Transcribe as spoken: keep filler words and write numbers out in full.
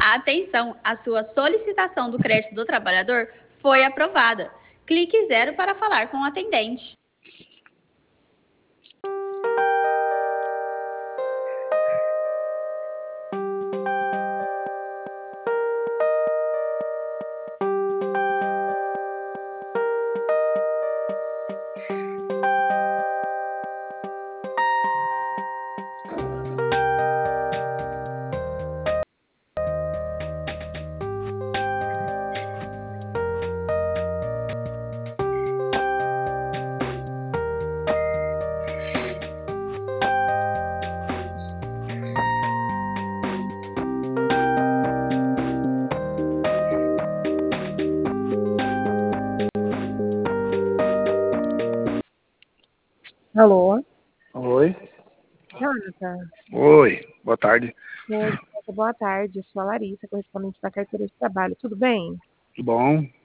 Atenção, a sua solicitação do crédito do trabalhador foi aprovada. Clique zero para falar com o atendente. Alô? Oi. Jonathan. Oi, boa tarde. Oi, boa tarde. Eu sou a Larissa, correspondente da carteira de trabalho. Tudo bem? Tudo bom?